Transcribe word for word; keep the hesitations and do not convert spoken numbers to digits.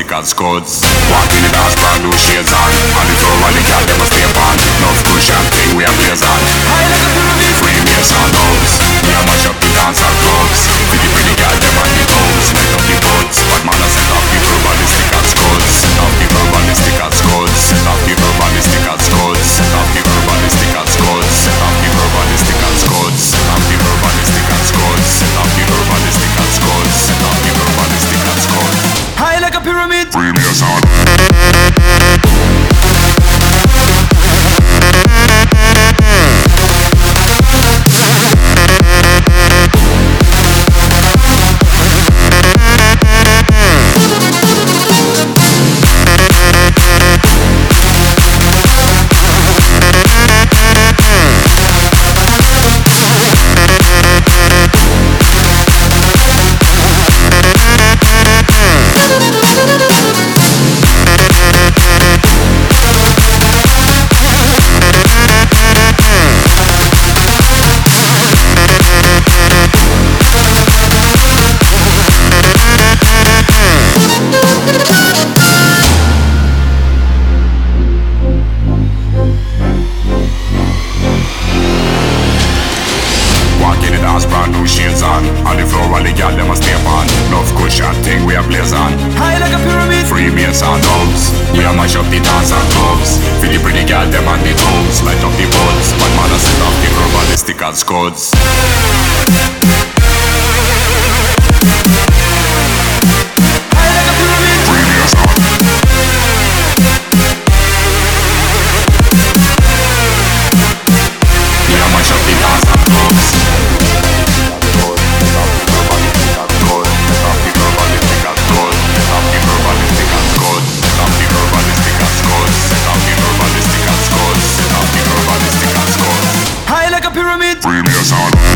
urbanistic as scuds. Walk in the dance, brand new shades on. On the floor, while the girl them a stay on. Enough cushion thing we a blaze on. High like a pyramid. Free me a sound house. We a mash up the dance and clubs. For the pretty girl them on the toes. Light up the buds. Bad man a set off the urbanistic as scuds. Set off the urbanistic as scuds. Set off the urbanistic as scuds. Set off the urbanistic as scuds. Set off the urbanistic as scuds. Set off the urbanistic as scuds. Set off the urbanistic as scuds. Set off the urbanistic as scuds. High like a pyramid. Free me a sound. Brand new shades on. On the floor while the girl them a stay on. Enough cushion thing we a blaze on. High like a pyramid. Free me a sound house. We a mash up the dance and clubs. For the pretty girl them on the toes. Light up the buds. Bad man a set off the urbanistic as scuds. High like a pyramid. Free me a sound. We a mash up the dance and clubs. High like a pyramid. Free me a sound.